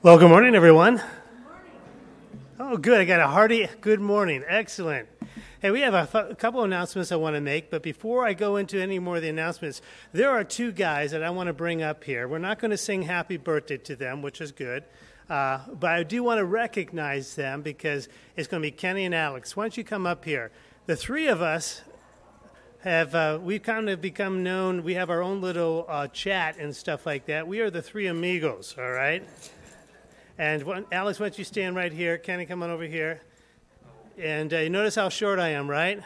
Well, good morning, everyone. Oh, good. I got a hearty good morning. Excellent. Hey, we have a couple of announcements I want to make, but before I go into any more of the announcements, there are two guys that I want to bring up here. We're not going to sing happy birthday to them, which is good, but I do want to recognize them because it's going to be Kenny and Alex. Why don't you come up here? The three of us we've kind of become known. We have our own little chat and stuff like that. We are the three amigos, all right? And Alex, why don't you stand right here? Kenny, come on over here. And you notice how short I am, right?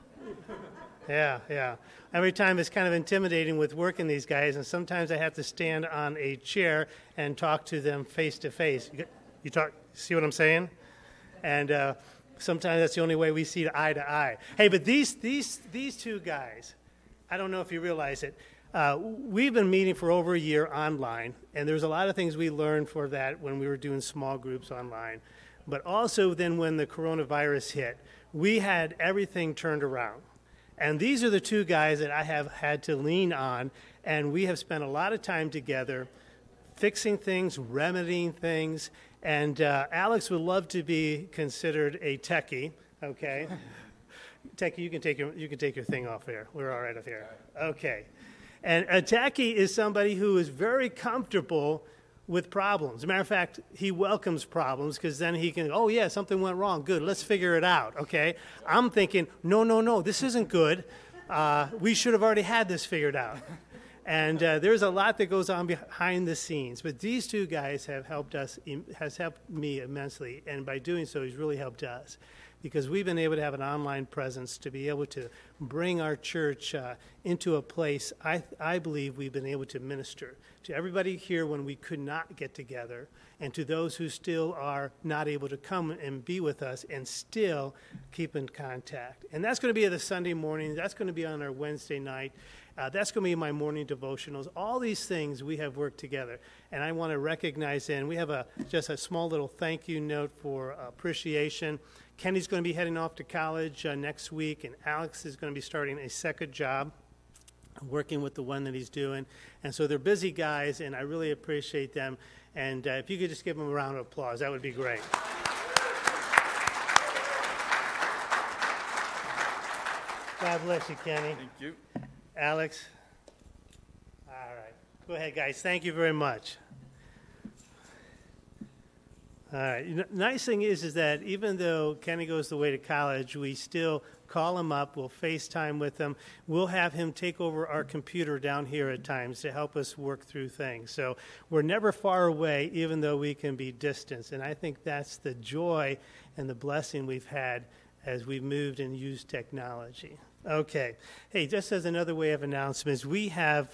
Yeah. Every time it's kind of intimidating with working these guys, and sometimes I have to stand on a chair and talk to them face to face. You see what I'm saying? And sometimes that's the only way we see eye to eye. Hey, but these two guys, I don't know if you realize it. We've been meeting for over a year online, and there's a lot of things we learned for that when we were doing small groups online. But also then when the coronavirus hit, we had everything turned around. And these are the two guys that I have had to lean on, and we have spent a lot of time together fixing things, remedying things, and Alex would love to be considered a techie, okay? Techie, you can take your thing off there. We're all right up here. Okay. And a techie is somebody who is very comfortable with problems. As a matter of fact, he welcomes problems because then he can, oh, yeah, something went wrong. Good, let's figure it out, okay? I'm thinking, no, this isn't good. We should have already had this figured out. And there's a lot that goes on behind the scenes. But these two guys has helped me immensely. And by doing so, he's really helped us. Because we've been able to have an online presence to be able to bring our church into a place I believe we've been able to minister to everybody here when we could not get together, and to those who still are not able to come and be with us and still keep in contact. And that's going to be the Sunday morning. That's going to be on our Wednesday night. That's going to be my morning devotionals. All these things we have worked together. And I want to recognize, and we have just a small little thank you note for appreciation. Kenny's going to be heading off to college next week, and Alex is going to be starting a second job, working with the one that he's doing. And so they're busy guys, and I really appreciate them. And if you could just give them a round of applause, that would be great. God bless you, Kenny. Thank you. Alex? All right. Go ahead, guys. Thank you very much. All right. Nice thing is that even though Kenny goes away to college, we still call him up. We'll FaceTime with him. We'll have him take over our computer down here at times to help us work through things. So we're never far away, even though we can be distant. And I think that's the joy and the blessing we've had as we've moved and used technology. Okay. Hey, just as another way of announcements, we have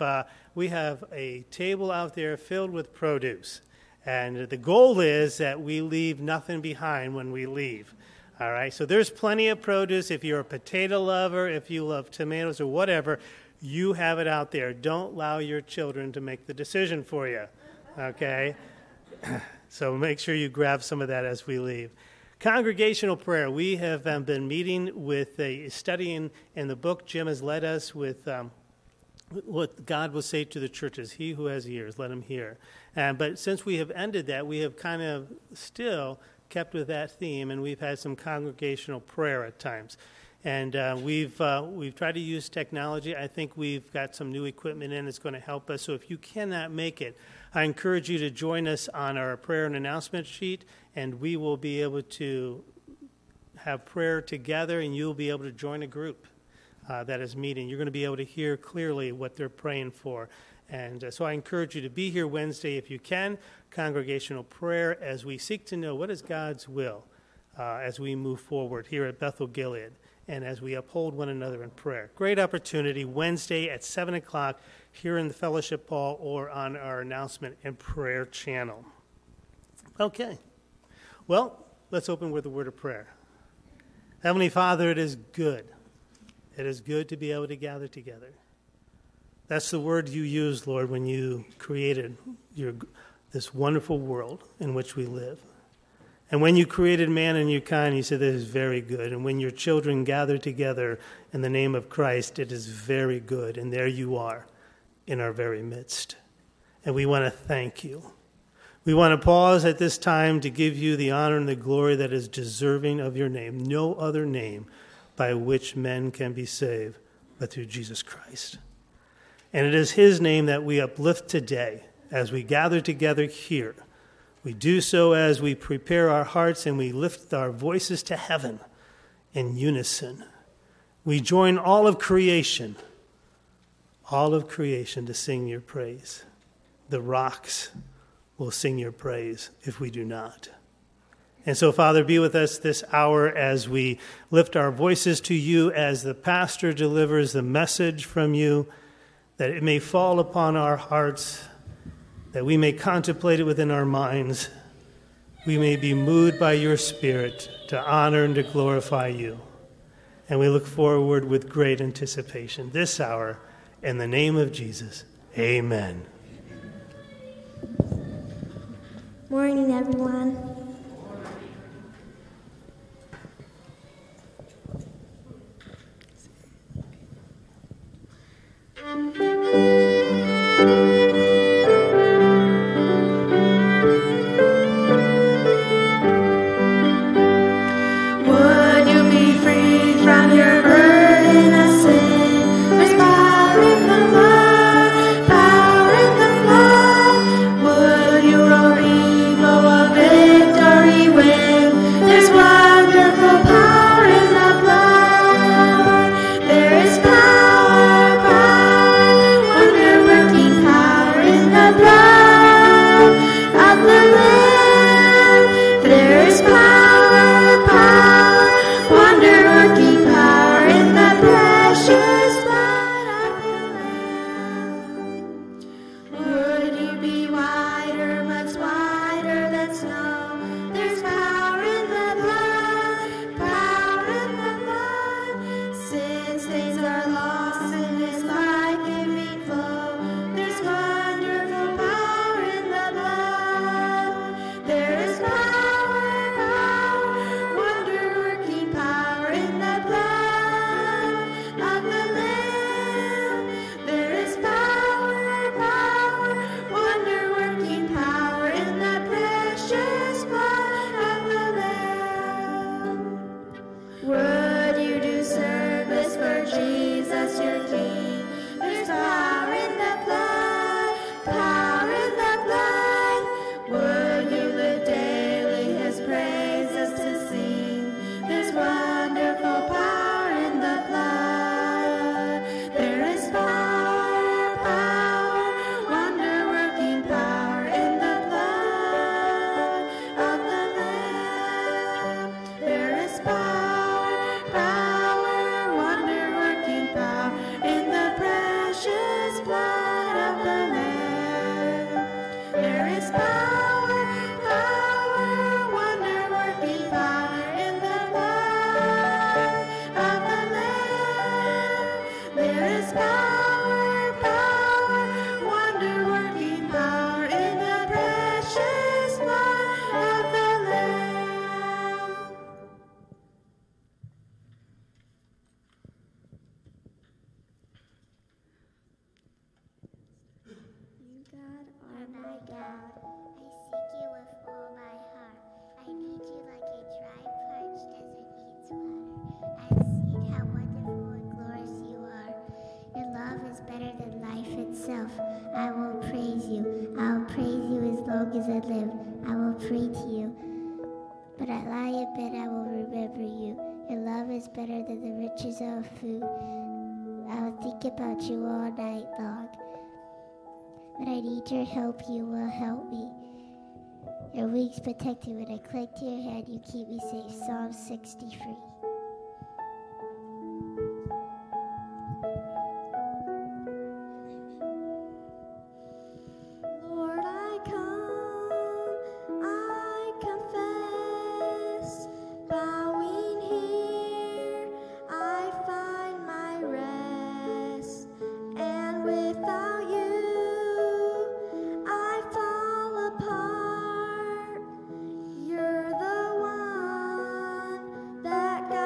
a table out there filled with produce. And the goal is that we leave nothing behind when we leave. All right? So there's plenty of produce. If you're a potato lover, if you love tomatoes or whatever, you have it out there. Don't allow your children to make the decision for you. Okay? So make sure you grab some of that as we leave. Congregational prayer. We have been meeting with studying in the book. Jim has led us with what God will say to the churches. He who has ears, let him hear. But since we have ended that, we have kind of still kept with that theme, and we've had some congregational prayer at times. And we've tried to use technology. I think we've got some new equipment in that's going to help us. So if you cannot make it, I encourage you to join us on our prayer and announcement sheet, and we will be able to have prayer together, and you'll be able to join a group that is meeting. You're going to be able to hear clearly what they're praying for. And so I encourage you to be here Wednesday if you can, congregational prayer, as we seek to know what is God's will as we move forward here at Bethel Gilead and as we uphold one another in prayer. Great opportunity, Wednesday at 7 o'clock here in the fellowship hall or on our announcement and prayer channel. Okay. Well, let's open with a word of prayer. Heavenly Father, it is good. It is good to be able to gather together. That's the word you used, Lord, when you created this wonderful world in which we live. And when you created man and your kind, you said, this is very good. And when your children gather together in the name of Christ, it is very good. And there you are in our very midst. And we want to thank you. We want to pause at this time to give you the honor and the glory that is deserving of your name. No other name by which men can be saved but through Jesus Christ. And it is his name that we uplift today as we gather together here. We do so as we prepare our hearts and we lift our voices to heaven in unison. We join all of creation to sing your praise. The rocks will sing your praise if we do not. And so, Father, be with us this hour as we lift our voices to you as the pastor delivers the message from you, that it may fall upon our hearts, that we may contemplate it within our minds. We may be moved by your Spirit to honor and to glorify you. And we look forward with great anticipation this hour. In the name of Jesus, amen. Morning, everyone. About you all night long. When I need your help, you will help me. Your wings protect me. When I cling to your hand, you keep me safe. Psalm 63. That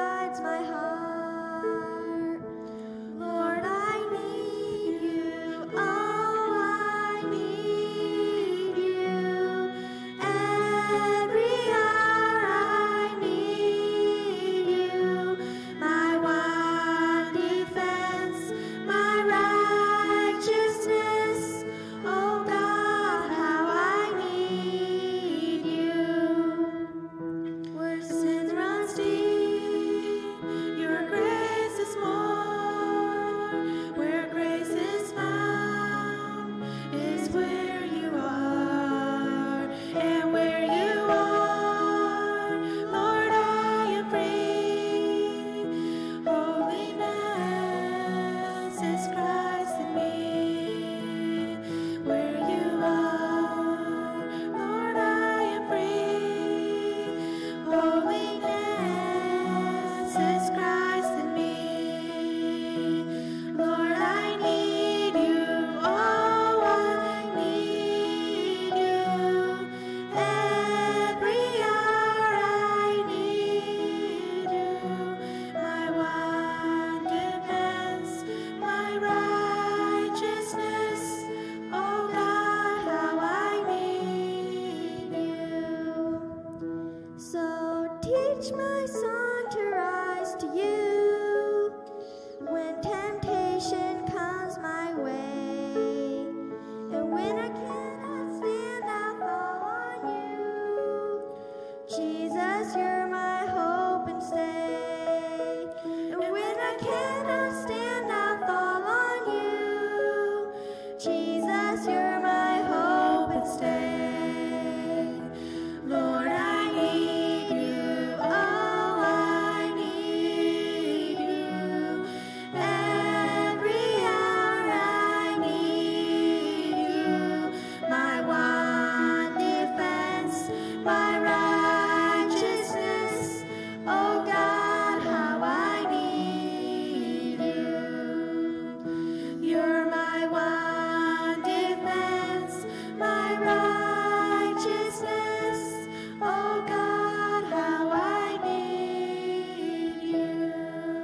teach my son to rise to you when temptation comes my way. And when I cannot stand, I'll fall on you. Jesus, you're my hope and stay. And when I cannot stand, I'll fall on you. Jesus, you're my hope and stay. Lord, I need you. Oh, I need you. Every hour I need you. My one defense, my righteousness. Oh God, how I need you. You're my one defense, my righteousness. Oh God, how I need you.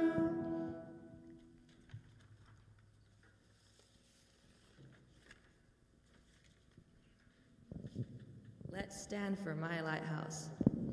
Let's stand for My Lighthouse.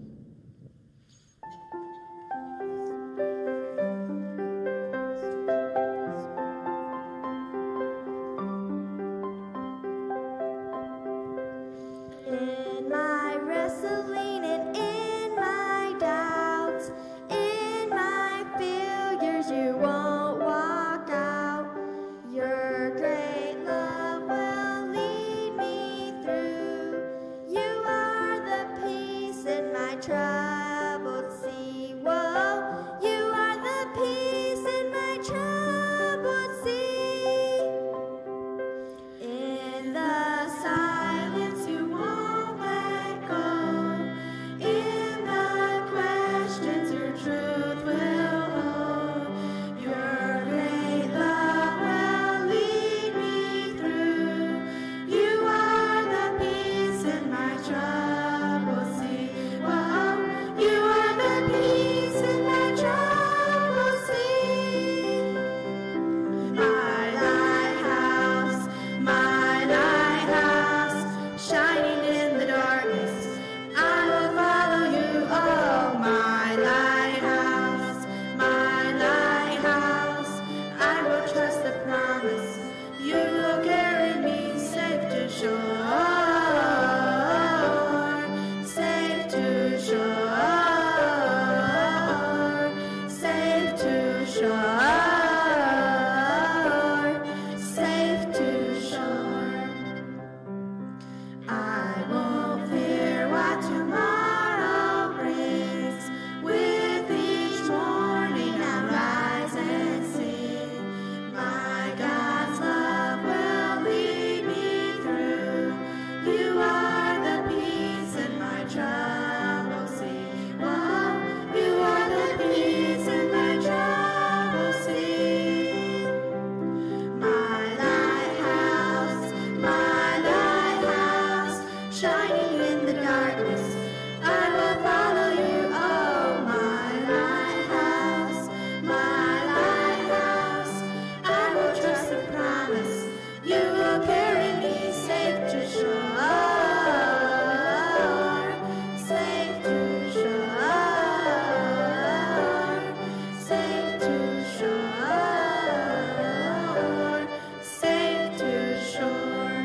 In my wrestling and in my doubts, in my failures, you won't walk out. Your great love will lead me through. You are the peace in my troubled sea. Whoa, you are the peace in my troubled sea. In the silence you won't let go. In the questions your truth will hold. Your great love will lead me through. You are the peace in my troubled sea. Whoa, you are the peace in my troubled sea. My lighthouse, shining in the darkness, I will follow you. Oh, my lighthouse, I will trust the promise. You will carry me safe to shore, safe to shore, safe to shore, safe to shore. I won't fear what tomorrow brings. With each morning I rise and sing. My God's love will lead me through. You are the peace in my troubled sea. Whoa, you are the peace in my troubled sea. My lighthouse, shining in the darkness, I will follow you. Oh, my lighthouse, I will trust the promise. You will carry me safe to shore, safe to shore, safe to shore, safe to shore.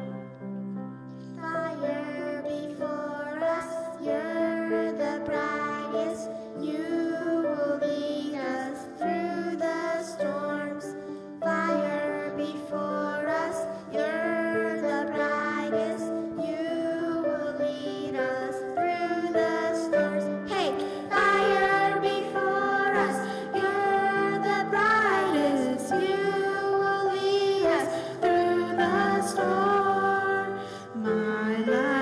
Fire before us, you're the brightest. You will lead us through the storms. Fire before us, you're the brightest. You will lead us through the storms. Hey, fire before us, you're the brightest. You will lead us through the storm. My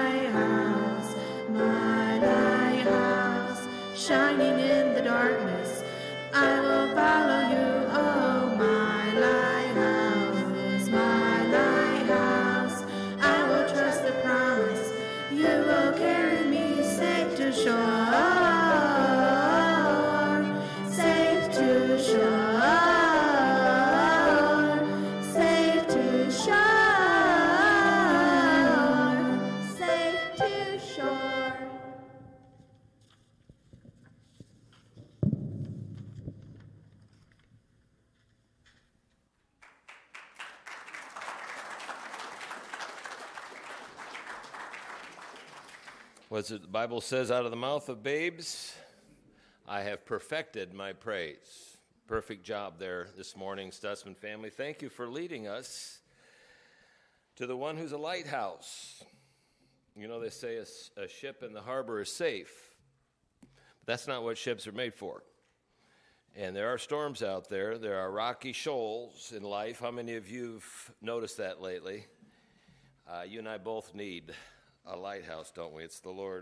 lighthouse, shining in the darkness, I will follow you. Oh, my lighthouse, I will trust the promise. You will carry me safe to shore, safe to shore, safe to shore, safe to shore. What's it the Bible says, out of the mouth of babes, I have perfected my praise. Perfect job there this morning, Stutzman family. Thank you for leading us to the one who's a lighthouse. You know, they say a ship in the harbor is safe. But that's not what ships are made for. And there are storms out there. There are rocky shoals in life. How many of you have noticed that lately? You and I both need a lighthouse, don't we? It's the Lord.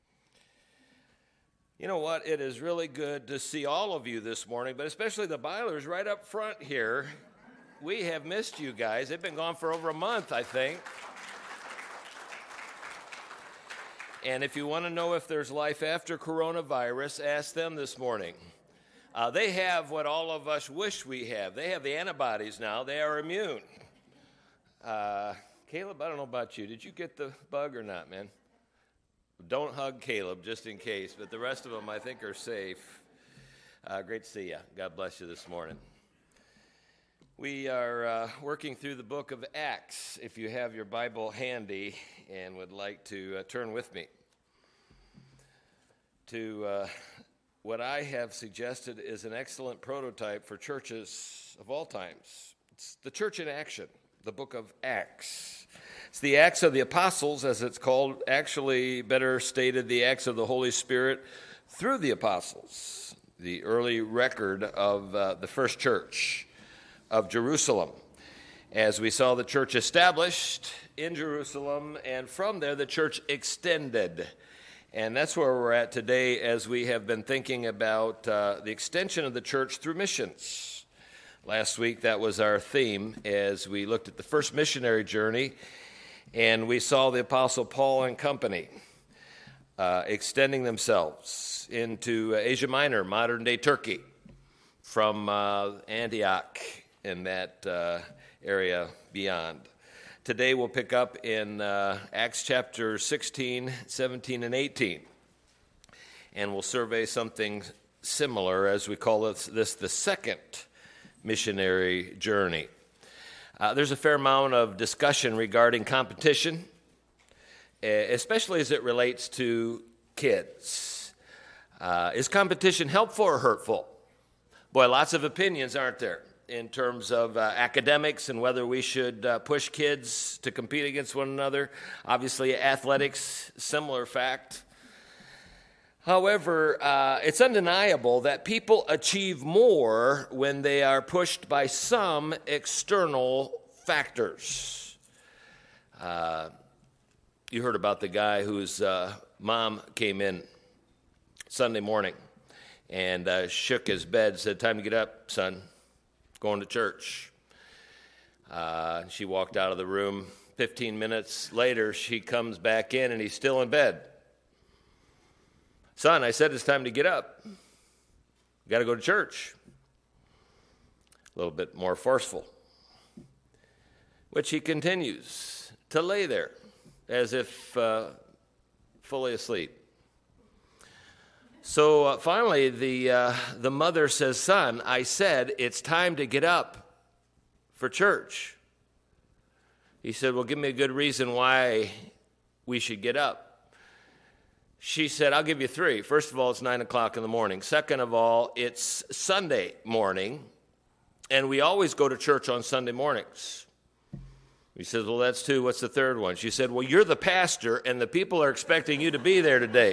You know what? It is really good to see all of you this morning, but especially the Bylers right up front here. We have missed you guys. They've been gone for over a month, I think. And if you want to know if there's life after coronavirus, ask them this morning. They have what all of us wish we have. They have the antibodies now. They are immune. Caleb, I don't know about you. Did you get the bug or not, man? Don't hug Caleb, just in case. But the rest of them, I think, are safe. Great to see you. God bless you this morning. We are working through the book of Acts. If you have your Bible handy and would like to turn with me to what I have suggested is an excellent prototype for churches of all times. It's the church in action, the book of Acts. It's the Acts of the Apostles, as it's called, actually better stated, the Acts of the Holy Spirit through the Apostles, the early record of the first church of Jerusalem. As we saw the church established in Jerusalem, and from there the church extended. And that's where we're at today as we have been thinking about the extension of the church through missions. Last week that was our theme as we looked at the first missionary journey, and we saw the Apostle Paul and company extending themselves into Asia Minor, modern-day Turkey, from Antioch and that area beyond. Today we'll pick up in Acts chapter 16, 17, and 18, and we'll survey something similar as we call this the second missionary journey. There's a fair amount of discussion regarding competition, especially as it relates to kids. Is competition helpful or hurtful? Boy, lots of opinions, aren't there, in terms of academics and whether we should push kids to compete against one another. Obviously, athletics, similar fact. However, it's undeniable that people achieve more when they are pushed by some external factors. You heard about the guy whose mom came in Sunday morning and shook his bed, said, "Time to get up, son. Going to church." She walked out of the room. 15 minutes later, she comes back in, and he's still in bed. "Son, I said it's time to get up. Got to go to church." A little bit more forceful. Which he continues to lay there as if fully asleep. So finally, the mother says, "Son, I said it's time to get up for church." He said, "Well, give me a good reason why we should get up." She said, "I'll give you three. First of all, it's 9 o'clock in the morning. Second of all, it's Sunday morning, and we always go to church on Sunday mornings." He says, "Well, that's two. What's the third one?" She said, "Well, you're the pastor, and the people are expecting you to be there today."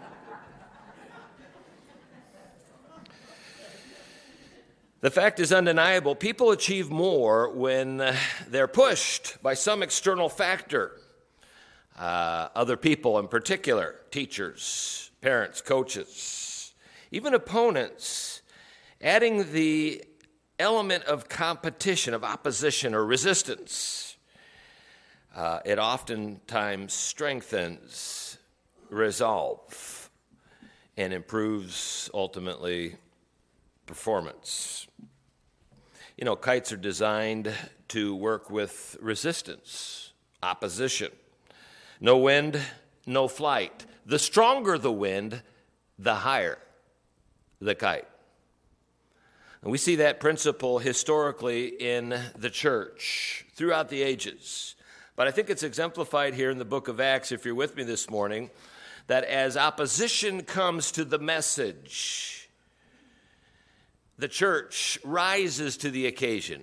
The fact is undeniable. People achieve more when they're pushed by some external factor. Other people in particular, teachers, parents, coaches, even opponents, adding the element of competition, of opposition or resistance. It oftentimes strengthens resolve and improves, ultimately, performance. You know, kites are designed to work with resistance, opposition. No wind, no flight. The stronger the wind, the higher the kite. And we see that principle historically in the church throughout the ages. But I think it's exemplified here in the book of Acts, if you're with me this morning, that as opposition comes to the message, the church rises to the occasion.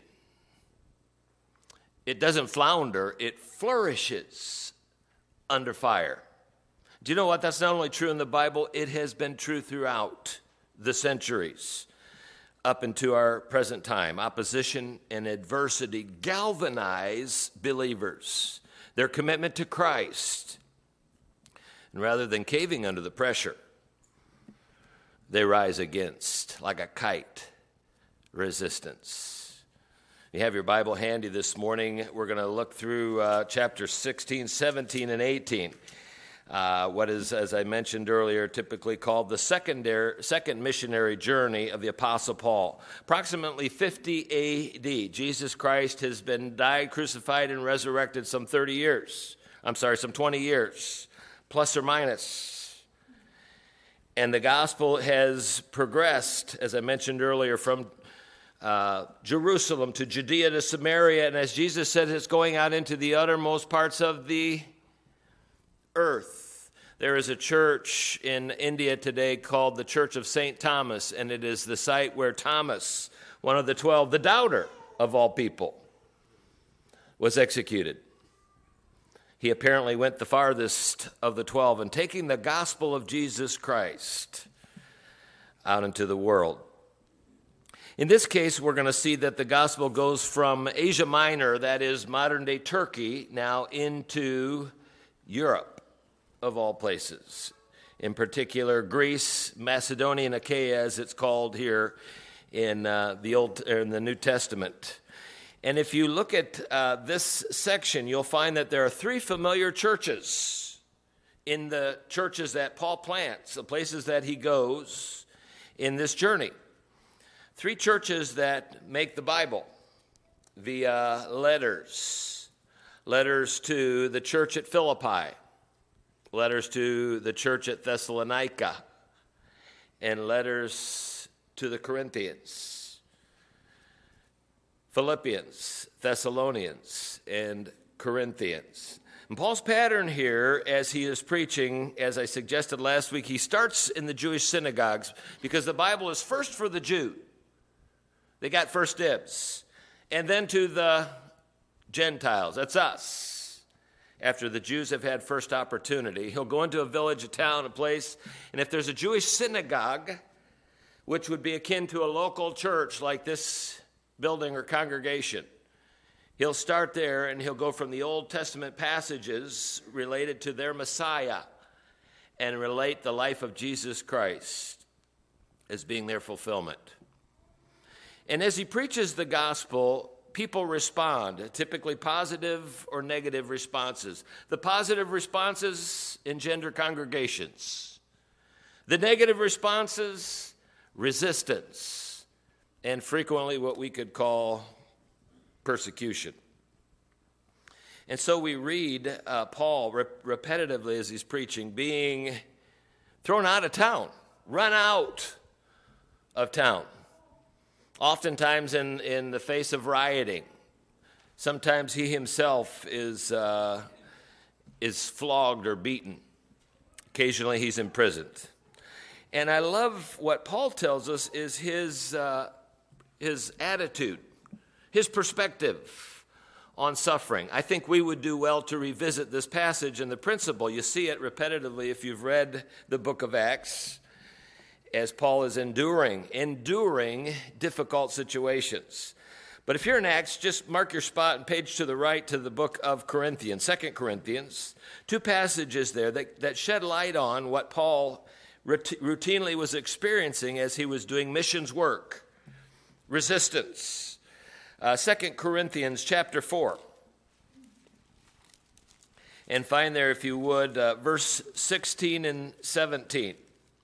It doesn't flounder, it flourishes under fire. Do you know what? That's not only true in the Bible, it has been true throughout the centuries up into our present time. Opposition and adversity galvanize believers, their commitment to Christ. And rather than caving under the pressure, they rise against, like a kite, resistance. You have your Bible handy this morning. We're going to look through chapters 16, 17, and 18. What is, as I mentioned earlier, typically called the second missionary journey of the Apostle Paul. Approximately 50 A.D., Jesus Christ has been died, crucified, and resurrected some 20 years, plus or minus. And the gospel has progressed, as I mentioned earlier, from Jerusalem to Judea to Samaria, and as Jesus said, it's going out into the uttermost parts of the earth. There is a church in India today called the Church of St. Thomas, and it is the site where Thomas, one of the 12, the doubter of all people, was executed. He apparently went the farthest of the 12 in taking the gospel of Jesus Christ out into the world. In this case, we're going to see that the gospel goes from Asia Minor, that is modern-day Turkey, now into Europe, of all places. In particular, Greece, Macedonia, and Achaia, as it's called here in the New Testament. And if you look at this section, you'll find that there are three familiar churches in the churches that Paul plants, the places that he goes in this journey. Three churches that make the Bible via letters. Letters to the church at Philippi, letters to the church at Thessalonica, and letters to the Corinthians. Philippians, Thessalonians, and Corinthians. And Paul's pattern here, as he is preaching, as I suggested last week, he starts in the Jewish synagogues because the Bible is first for the Jew. They got first dibs. And then to the Gentiles, that's us. After the Jews have had first opportunity, he'll go into a village, a town, a place, and if there's a Jewish synagogue, which would be akin to a local church like this building or congregation, he'll start there and he'll go from the Old Testament passages related to their Messiah and relate the life of Jesus Christ as being their fulfillment. And as he preaches the gospel, people respond, typically positive or negative responses. The positive responses engender congregations. The negative responses, resistance, and frequently what we could call persecution. And so we read Paul repetitively as he's preaching, being thrown out of town, run out of town. Oftentimes in the face of rioting. Sometimes he himself is flogged or beaten. Occasionally he's imprisoned. And I love what Paul tells us is his attitude, his perspective on suffering. I think we would do well to revisit this passage and the principle. You see it repetitively if you've read the book of Acts, as Paul is enduring difficult situations. But if you're in Acts, just mark your spot and page to the right to the book of Corinthians, 2 Corinthians. Two passages there that shed light on what Paul routinely was experiencing as he was doing missions work, resistance. 2 Corinthians chapter 4. And find there, if you would, verse 16 and 17.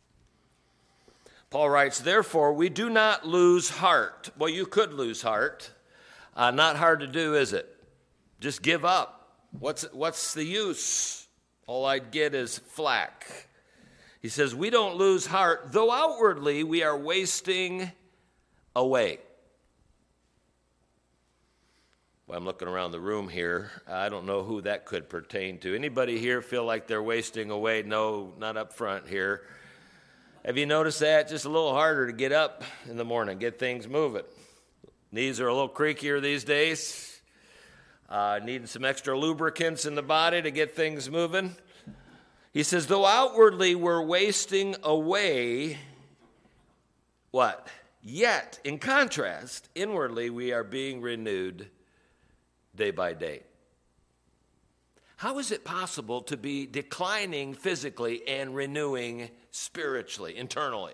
Paul writes, "Therefore, we do not lose heart." Well, you could lose heart. Not hard to do, is it? Just give up. What's the use? All I'd get is flack. He says, we don't lose heart, though outwardly we are wasting away. Well, I'm looking around the room here. I don't know who that could pertain to. Anybody here feel like they're wasting away? No, not up front here. Have you noticed that? Just a little harder to get up in the morning, get things moving. Knees are a little creakier these days. Needing some extra lubricants in the body to get things moving. He says, though outwardly we're wasting away, what? Yet, in contrast, inwardly we are being renewed day by day. How is it possible to be declining physically and renewing spiritually, internally?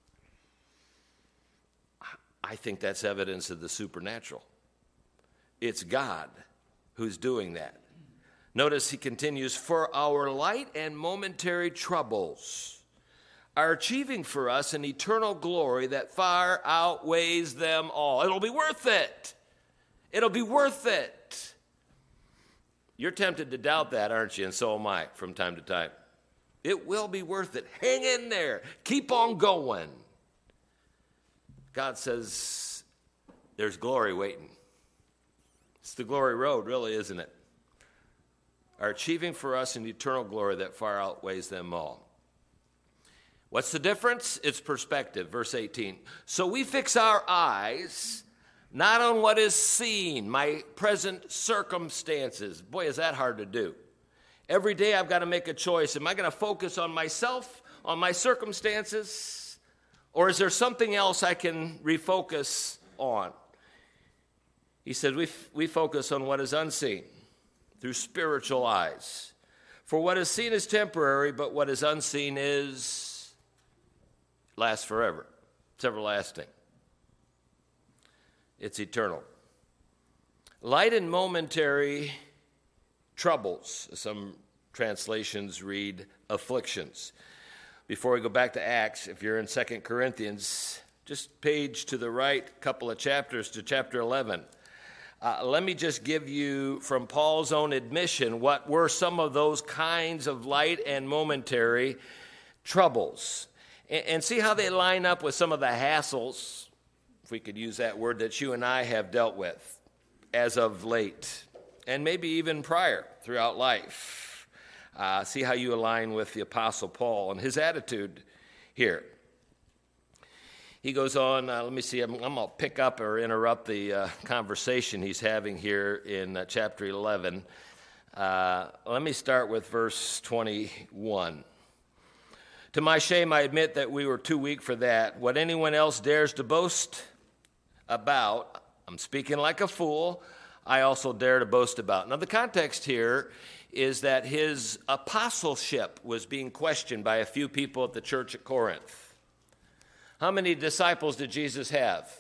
I think that's evidence of the supernatural. It's God who's doing that. Notice he continues, for our light and momentary troubles are achieving for us an eternal glory that far outweighs them all. It'll be worth it. It'll be worth it. You're tempted to doubt that, aren't you? And so am I from time to time. It will be worth it. Hang in there. Keep on going. God says there's glory waiting. It's the glory road, really, isn't it? Are achieving for us an eternal glory that far outweighs them all. What's the difference? It's perspective. Verse 18. So we fix our eyes not on what is seen, my present circumstances. Boy, is that hard to do. Every day I've got to make a choice. Am I going to focus on myself, on my circumstances? Or is there something else I can refocus on? He said we focus on what is unseen through spiritual eyes. For what is seen is temporary, but what is unseen lasts forever. It's everlasting. It's eternal. Light and momentary troubles. Some translations read afflictions. Before we go back to Acts, if you're in 2 Corinthians, just page to the right, couple of chapters to chapter 11. Let me just give you, from Paul's own admission, what were some of those kinds of light and momentary troubles. And see how they line up with some of the hassles, if we could use that word, that you and I have dealt with as of late, and maybe even prior throughout life. See how you align with the Apostle Paul and his attitude here. He goes on, let me see, I'm going to pick up or interrupt the conversation he's having here in chapter 11. Let me start with verse 21. To my shame, I admit that we were too weak for that. What anyone else dares to boast about, I'm speaking like a fool, I also dare to boast about. Now, the context here is that his apostleship was being questioned by a few people at the church at Corinth. How many disciples did Jesus have?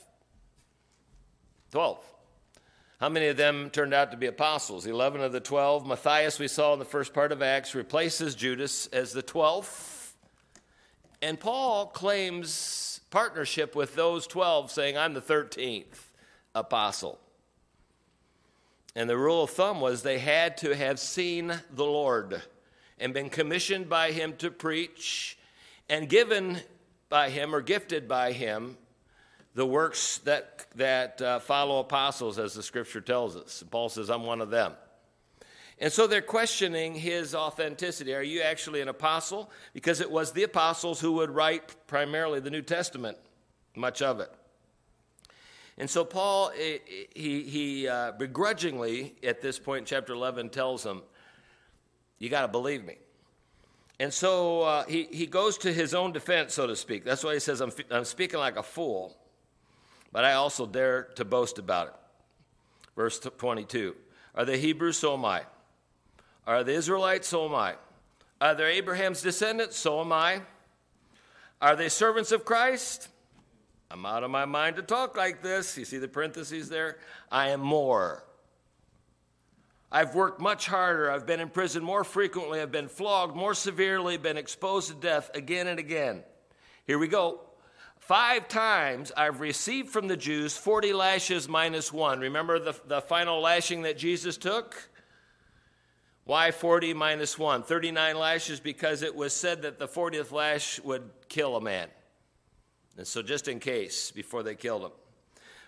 12. How many of them turned out to be apostles? 11 of the 12. Matthias, we saw in the first part of Acts, replaces Judas as the 12th. And Paul claims partnership with those 12, saying, I'm the 13th apostle. And the rule of thumb was they had to have seen the Lord and been commissioned by him to preach and given by him or gifted by him the works that follow apostles, as the scripture tells us. Paul says, I'm one of them. And so they're questioning his authenticity. Are you actually an apostle? Because it was the apostles who would write primarily the New Testament, much of it. And so Paul, he begrudgingly, at this point in chapter 11, tells them, you got to believe me. And so he goes to his own defense, so to speak. That's why he says, I'm speaking like a fool, but I also dare to boast about it. Verse 22, are they Hebrews? So am I. Are the Israelites? So am I. Are they Abraham's descendants? So am I. Are they servants of Christ? I'm out of my mind to talk like this. You see the parentheses there? I am more. I've worked much harder. I've been in prison more frequently. I've been flogged more severely, been exposed to death again and again. Here we go. 5 times I've received from the Jews 40 lashes minus 1. Remember the final lashing that Jesus took? Why 40 minus 1? 39 lashes, because it was said that the 40th lash would kill a man. And so just in case, before they killed him.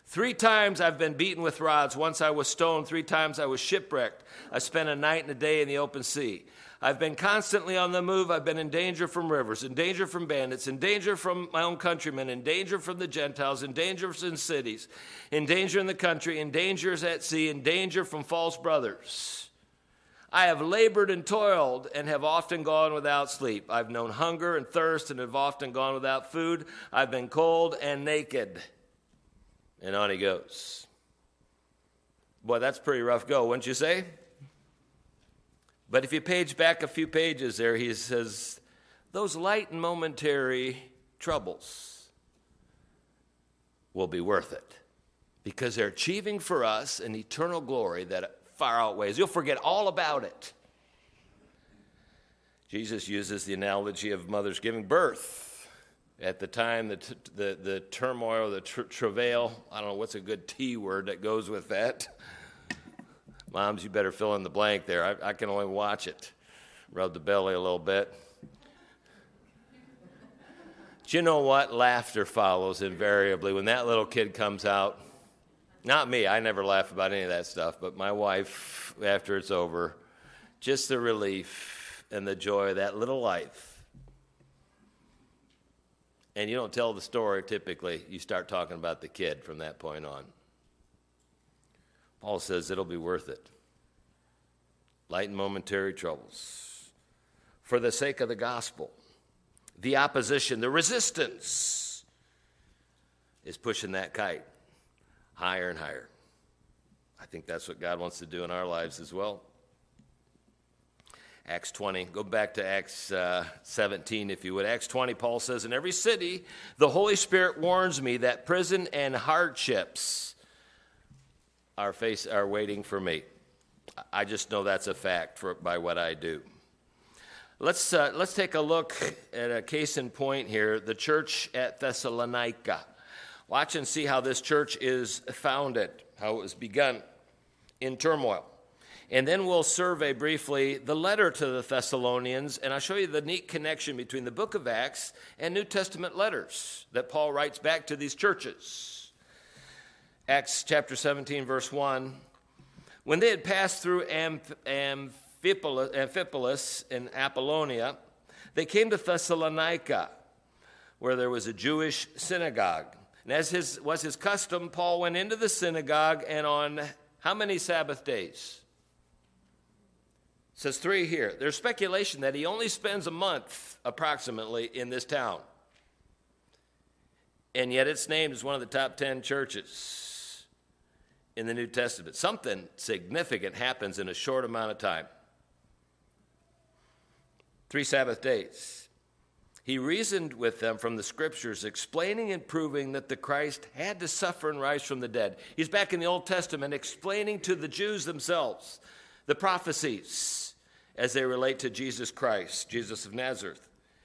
3 times I've been beaten with rods. Once I was stoned. 3 times I was shipwrecked. I spent a night and a day in the open sea. I've been constantly on the move. I've been in danger from rivers, in danger from bandits, in danger from my own countrymen, in danger from the Gentiles, in danger in cities, in danger in the country, in dangers at sea, in danger from false brothers. I have labored and toiled and have often gone without sleep. I've known hunger and thirst and have often gone without food. I've been cold and naked. And on he goes. Boy, that's a pretty rough go, wouldn't you say? But if you page back a few pages there, he says, those light and momentary troubles will be worth it because they're achieving for us an eternal glory that far outweighs. You'll forget all about it. Jesus uses the analogy of mothers giving birth. At the time, the turmoil, the travail, I don't know what's a good T word that goes with that. Moms, you better fill in the blank there. I can only watch it. Rub the belly a little bit. Do you know what? Laughter follows invariably when that little kid comes out. Not me. I never laugh about any of that stuff. But my wife, after it's over, just the relief and the joy of that little life. And you don't tell the story typically. You start talking about the kid from that point on. Paul says it'll be worth it. Light and momentary troubles. For the sake of the gospel. The opposition, the resistance is pushing that kite higher and higher. I think that's what God wants to do in our lives as well. Acts 20, go back to Acts 17 if you would. Acts 20, Paul says, in every city the Holy Spirit warns me that prison and hardships are waiting for me. I just know that's a fact by what I do. Let's take a look at a case in point here, the church at Thessalonica. Watch and see how this church is founded, how it was begun in turmoil. And then we'll survey briefly the letter to the Thessalonians, and I'll show you the neat connection between the book of Acts and New Testament letters that Paul writes back to these churches. Acts chapter 17, verse 1. When they had passed through Amphipolis and Apollonia, they came to Thessalonica, where there was a Jewish synagogue. And as was his custom, Paul went into the synagogue, and on how many Sabbath days? It says 3 here. There's speculation that he only spends a month, approximately, in this town. And yet it's named as one of the top 10 churches in the New Testament. Something significant happens in a short amount of time. 3 Sabbath days. He reasoned with them from the Scriptures, explaining and proving that the Christ had to suffer and rise from the dead. He's back in the Old Testament explaining to the Jews themselves the prophecies as they relate to Jesus Christ, Jesus of Nazareth.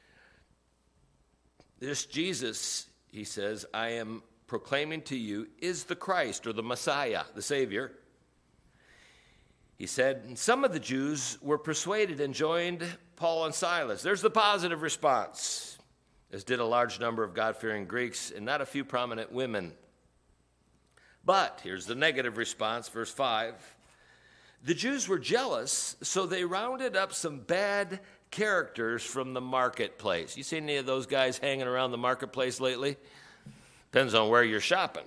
This Jesus, he says, I am proclaiming to you, is the Christ or the Messiah, the Savior. He said, some of the Jews were persuaded and joined Paul and Silas. There's the positive response, as did a large number of God-fearing Greeks and not a few prominent women. But here's the negative response, verse 5. The Jews were jealous, so they rounded up some bad characters from the marketplace. You seen any of those guys hanging around the marketplace lately? Depends on where you're shopping.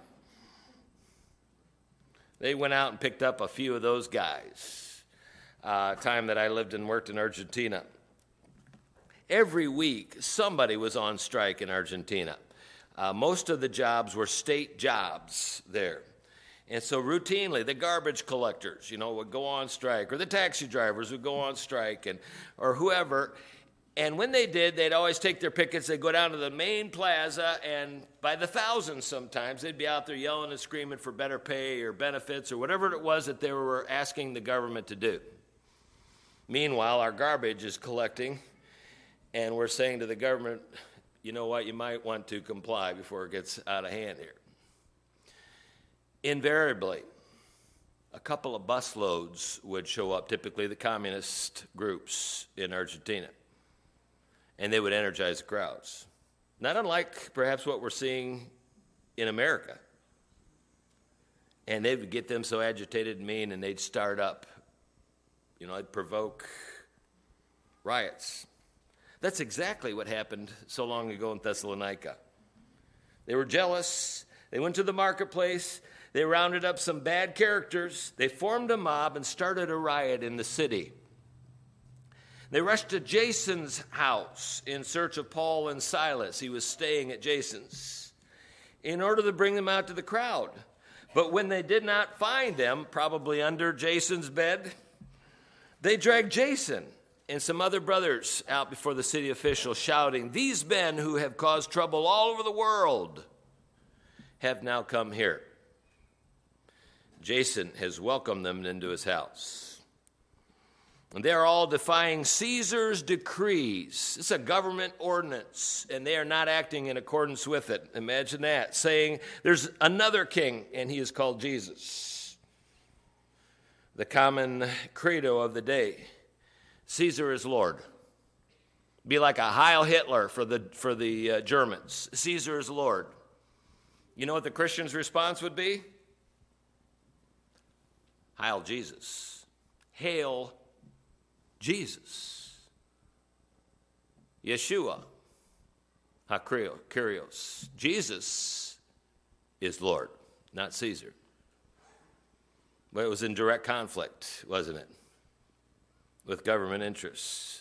They went out and picked up a few of those guys. Time that I lived and worked in Argentina. Every week, somebody was on strike in Argentina. Most of the jobs were state jobs there. And so routinely, the garbage collectors, would go on strike, or the taxi drivers would go on strike, or whoever. And when they did, they'd always take their pickets, they'd go down to the main plaza, and by the thousands sometimes, they'd be out there yelling and screaming for better pay or benefits or whatever it was that they were asking the government to do. Meanwhile, our garbage is collecting, and we're saying to the government, you know what, you might want to comply before it gets out of hand here. Invariably, a couple of busloads would show up, typically the communist groups in Argentina. And they would energize the crowds. Not unlike perhaps what we're seeing in America. And they would get them so agitated and mean, and they'd start up. It'd provoke riots. That's exactly what happened so long ago in Thessalonica. They were jealous. They went to the marketplace. They rounded up some bad characters. They formed a mob and started a riot in the city. They rushed to Jason's house in search of Paul and Silas. He was staying at Jason's in order to bring them out to the crowd. But when they did not find them, probably under Jason's bed, they dragged Jason and some other brothers out before the city officials, shouting, "These men who have caused trouble all over the world have now come here." Jason has welcomed them into his house. And they are all defying Caesar's decrees. It's a government ordinance, and they are not acting in accordance with it. Imagine that, saying there's another king, and he is called Jesus. The common credo of the day: Caesar is Lord. Be like a Heil Hitler for the Germans. Caesar is Lord. You know what the Christian's response would be? Heil Jesus. Hail Jesus. Yeshua. HaKyrios. Jesus is Lord, not Caesar. But it was in direct conflict, wasn't it, with government interests.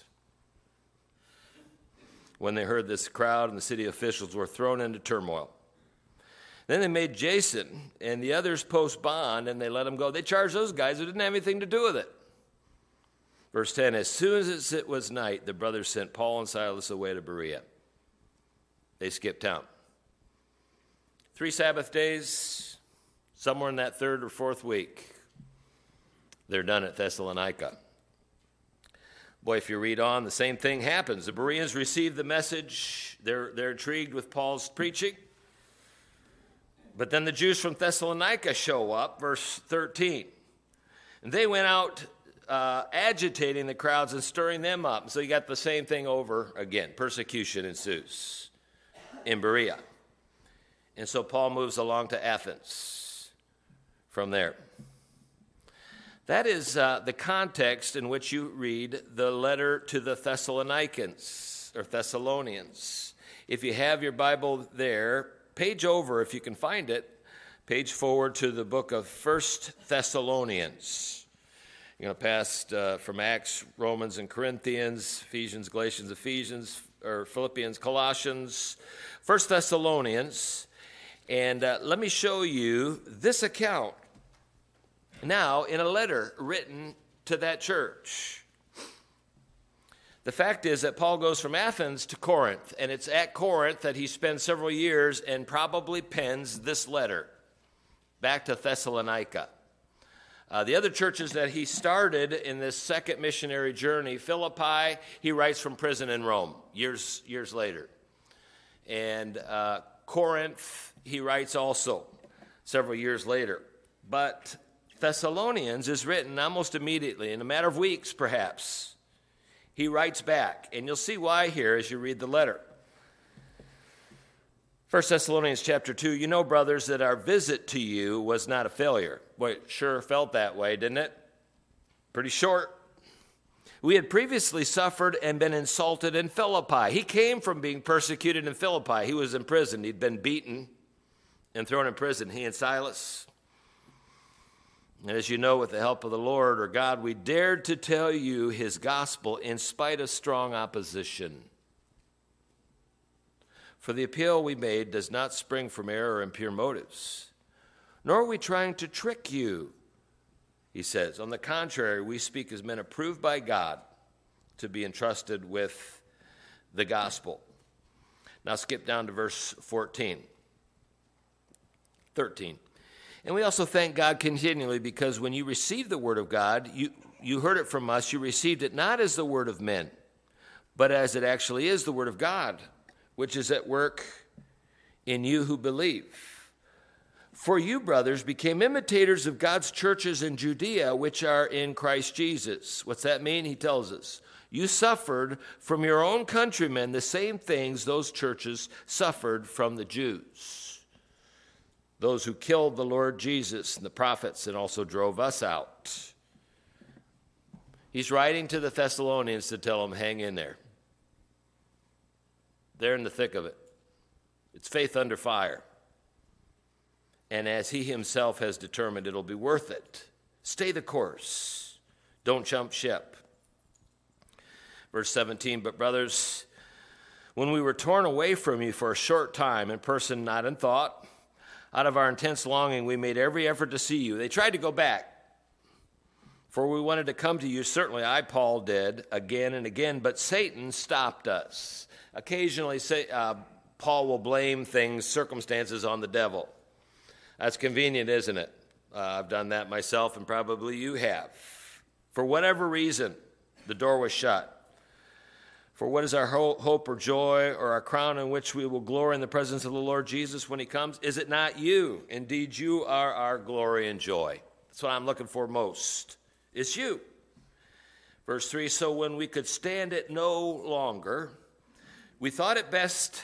When they heard this, crowd and the city officials were thrown into turmoil. Then they made Jason and the others post bond, and they let them go. They charged those guys who didn't have anything to do with it. Verse 10, as soon as it was night, the brothers sent Paul and Silas away to Berea. They skipped town. 3 Sabbath days, somewhere in that 3rd or 4th week, they're done at Thessalonica. Boy, if you read on, the same thing happens. The Bereans receive the message. They're intrigued with Paul's preaching. But then the Jews from Thessalonica show up, verse 13. And they went out agitating the crowds and stirring them up. And so you got the same thing over again. Persecution ensues in Berea. And so Paul moves along to Athens from there. That is the context in which you read the letter to the Thessalonians. If you have your Bible there, page over, if you can find it, page forward to the book of 1 Thessalonians. You're going to pass from Acts, Romans, and Corinthians, Ephesians, Galatians, or Philippians, Colossians, 1 Thessalonians. And let me show you this account now in a letter written to that church. The fact is that Paul goes from Athens to Corinth, and it's at Corinth that he spends several years and probably pens this letter back to Thessalonica. The other churches that he started in this second missionary journey, Philippi, he writes from prison in Rome years later. And Corinth, he writes also several years later. But Thessalonians is written almost immediately, in a matter of weeks perhaps. He writes back, and you'll see why here as you read the letter. 1 Thessalonians chapter 2, you know, brothers, that our visit to you was not a failure. Boy, it sure felt that way, didn't it? Pretty short. We had previously suffered and been insulted in Philippi. He came from being persecuted in Philippi. He was in prison. He'd been beaten and thrown in prison, he and Silas. And as you know, with the help of the Lord or God, we dared to tell you his gospel in spite of strong opposition. For the appeal we made does not spring from error or impure motives, nor are we trying to trick you, he says. On the contrary, we speak as men approved by God to be entrusted with the gospel. Now skip down to verse 13. And we also thank God continually because when you received the word of God, you heard it from us, you received it not as the word of men, but as it actually is the word of God, which is at work in you who believe. For you, brothers, became imitators of God's churches in Judea, which are in Christ Jesus. What's that mean? He tells us. You suffered from your own countrymen the same things those churches suffered from the Jews. those who killed the Lord Jesus and the prophets and also drove us out. He's writing to the Thessalonians to tell them, hang in there. They're in the thick of it. It's faith under fire. And as he himself has determined, it'll be worth it. Stay the course. Don't jump ship. Verse 17, but brothers, when we were torn away from you for a short time, in person, not in thought, out of our intense longing, we made every effort to see you. They tried to go back. For we wanted to come to you, certainly I, Paul, did, again and again, but Satan stopped us. Occasionally, Paul will blame things, circumstances on the devil. That's convenient, isn't it? I've done that myself, and probably you have. For whatever reason, the door was shut. For what is our hope or joy or our crown in which we will glory in the presence of the Lord Jesus when he comes? Is it not you? Indeed, you are our glory and joy. That's what I'm looking for most. It's you. Verse 3, so when we could stand it no longer, we thought it best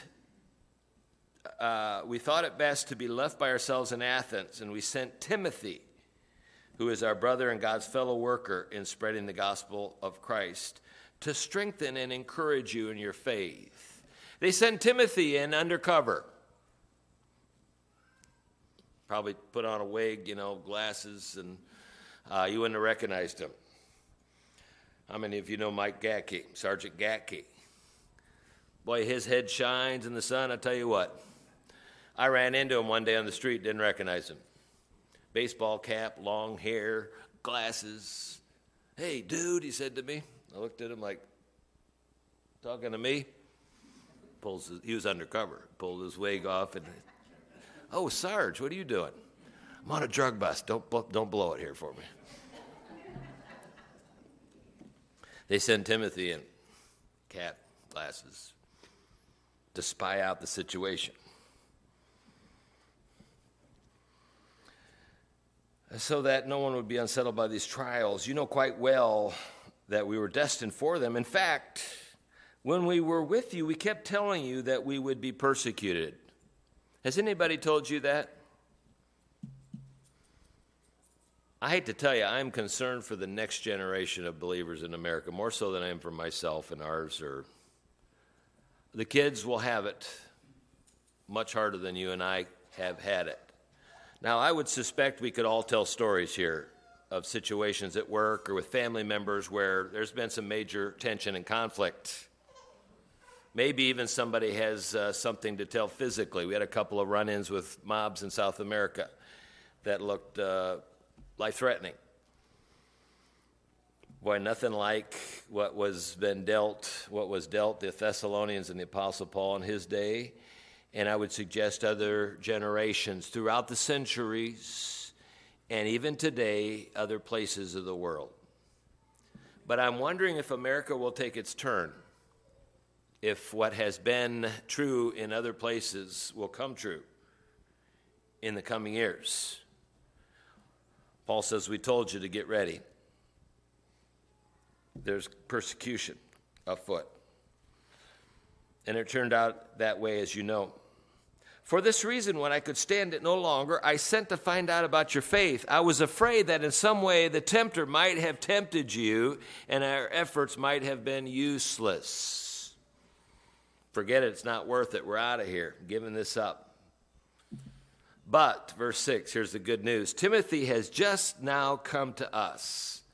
to be left by ourselves in Athens, and we sent Timothy, who is our brother and God's fellow worker in spreading the gospel of Christ, to strengthen and encourage you in your faith. They sent Timothy in undercover. Probably put on a wig, glasses, and you wouldn't have recognized him. How many of you know Mike Gatke, Sergeant Gatke? Boy, his head shines in the sun, I tell you what. I ran into him one day on the street, didn't recognize him. Baseball cap, long hair, glasses. Hey, dude, he said to me. I looked at him like, talking to me? He was undercover. Pulled his wig off and, oh, Sarge, what are you doing? I'm on a drug bust. Don't blow it here for me. They send Timothy in, cap, glasses, to spy out the situation. So that no one would be unsettled by these trials. You know quite well that we were destined for them. In fact, when we were with you, we kept telling you that we would be persecuted. Has anybody told you that? I hate to tell you, I'm concerned for the next generation of believers in America, more so than I am for myself and ours. Or the kids will have it much harder than you and I have had it. Now, I would suspect we could all tell stories here of situations at work or with family members where there's been some major tension and conflict. Maybe even somebody has something to tell physically. We had a couple of run-ins with mobs in South America that looked life-threatening. Boy, nothing like what was dealt the Thessalonians and the Apostle Paul in his day, and I would suggest other generations throughout the centuries, and even today, other places of the world. But I'm wondering if America will take its turn, if what has been true in other places will come true in the coming years. Paul says, we told you to get ready. There's persecution afoot. And it turned out that way, as you know. For this reason, when I could stand it no longer, I sent to find out about your faith. I was afraid that in some way the tempter might have tempted you and our efforts might have been useless. Forget it, it's not worth it. We're out of here, giving this up. But, verse 6, here's the good news. Timothy has just now come to us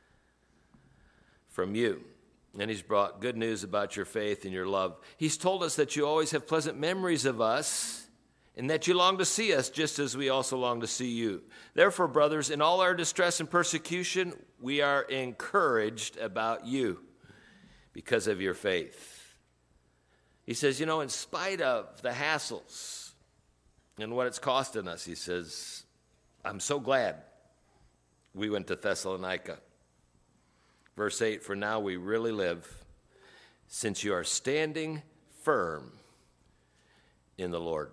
from you. And he's brought good news about your faith and your love. He's told us that you always have pleasant memories of us and that you long to see us just as we also long to see you. Therefore, brothers, in all our distress and persecution, we are encouraged about you because of your faith. He says, in spite of the hassles and what it's costing us, he says, I'm so glad we went to Thessalonica. Verse 8, for now we really live, since you are standing firm in the Lord.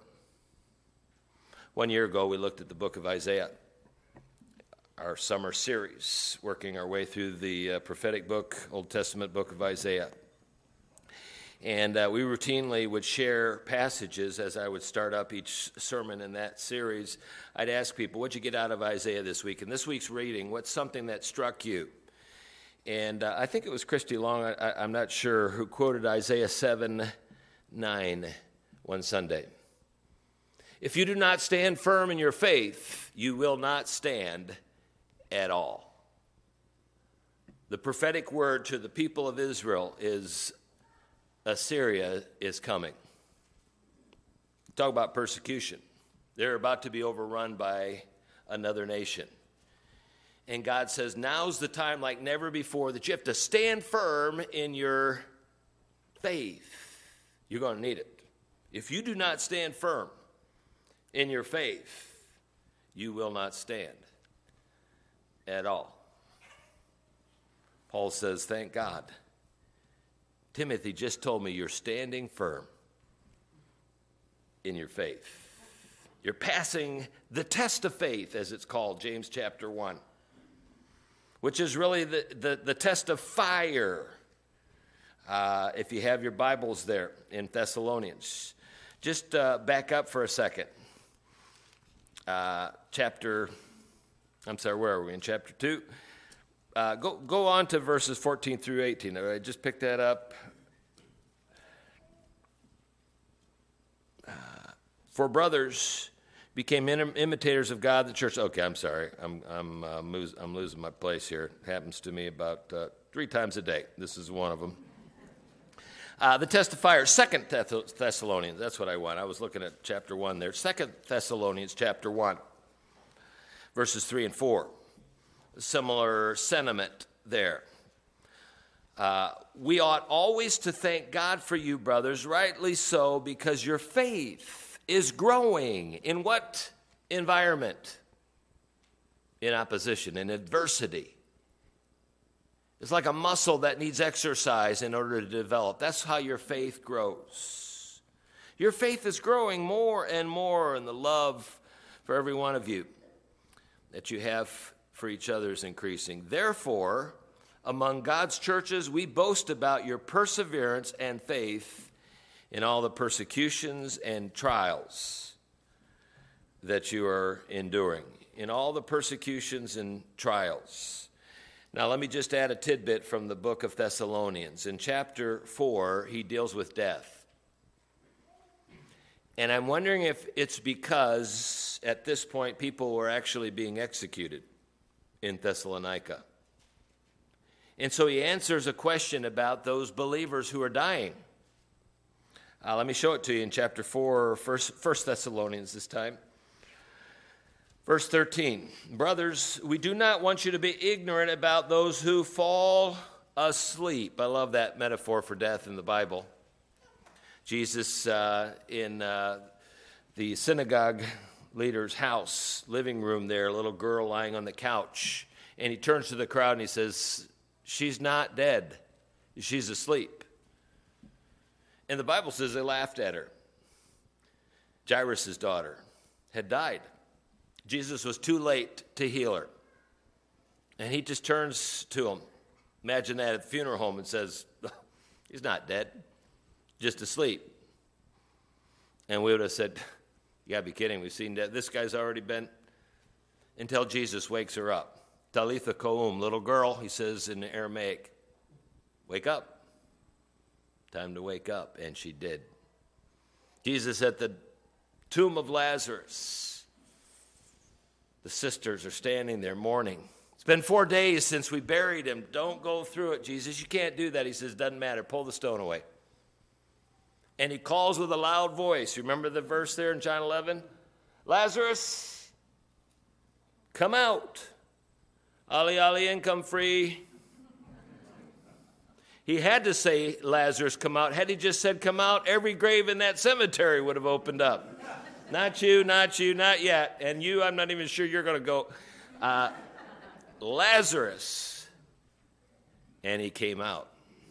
1 year ago, we looked at the book of Isaiah, our summer series, working our way through the prophetic book, Old Testament book of Isaiah. And we routinely would share passages as I would start up each sermon in that series. I'd ask people, what'd you get out of Isaiah this week? And this week's reading, what's something that struck you? And I think it was Christy Long, I'm not sure, who quoted Isaiah 7:9 one Sunday. If you do not stand firm in your faith, you will not stand at all. The prophetic word to the people of Israel is Assyria is coming. Talk about persecution. They're about to be overrun by another nation. And God says, now's the time like never before that you have to stand firm in your faith. You're going to need it. If you do not stand firm in your faith, you will not stand at all. Paul says, thank God. Timothy just told me you're standing firm in your faith. You're passing the test of faith, as it's called, James chapter 1, which is really the test of fire, if you have your Bibles there in Thessalonians. Just back up for a second. Where are we? In chapter 2. Go on to verses 14 through 18. I just picked that up. For brothers became imitators of God, the church. Okay, I'm sorry. I'm losing my place here. It happens to me about 3 times a day. This is one of them. The test of fire, 2 Thessalonians. That's what I want. I was looking at chapter 1 there. 2 Thessalonians chapter 1, verses 3 and 4. Similar sentiment there. We ought always to thank God for you, brothers, rightly so, because your faith is growing. In what environment? In opposition, in adversity. It's like a muscle that needs exercise in order to develop. That's how your faith grows. Your faith is growing more and more, and the love for every one of you that you have for each other is increasing. Therefore, among God's churches, we boast about your perseverance and faith in all the persecutions and trials that you are enduring. In all the persecutions and trials. Now, let me just add a tidbit from the book of Thessalonians. In chapter 4, he deals with death. And I'm wondering if it's because, at this point, people were actually being executed in Thessalonica. And so he answers a question about those believers who are dying. Let me show it to you in chapter 4, 1 Thessalonians this time. Verse 13, brothers, we do not want you to be ignorant about those who fall asleep. I love that metaphor for death in the Bible. Jesus in the synagogue leader's house, living room there, a little girl lying on the couch. And he turns to the crowd and he says, she's not dead. She's asleep. And the Bible says they laughed at her. Jairus' daughter had died. Jesus was too late to heal her. And he just turns to him. Imagine that at the funeral home and says, he's not dead, just asleep. And we would have said, you got to be kidding. We've seen that. This guy's already been, until Jesus wakes her up. Talitha koum, little girl, he says in Aramaic, wake up. Time to wake up. And she did. Jesus at the tomb of Lazarus. The sisters are standing there mourning. It's been 4 days since we buried him. Don't go through it, Jesus. You can't do that. He says, doesn't matter. Pull the stone away. And he calls with a loud voice. You remember the verse there in John 11? Lazarus, come out. Ali, Ali, and come free. He had to say, Lazarus, come out. Had he just said, come out, every grave in that cemetery would have opened up. Not you, not you, not yet. And you, I'm not even sure you're going to go. Lazarus. And he came out.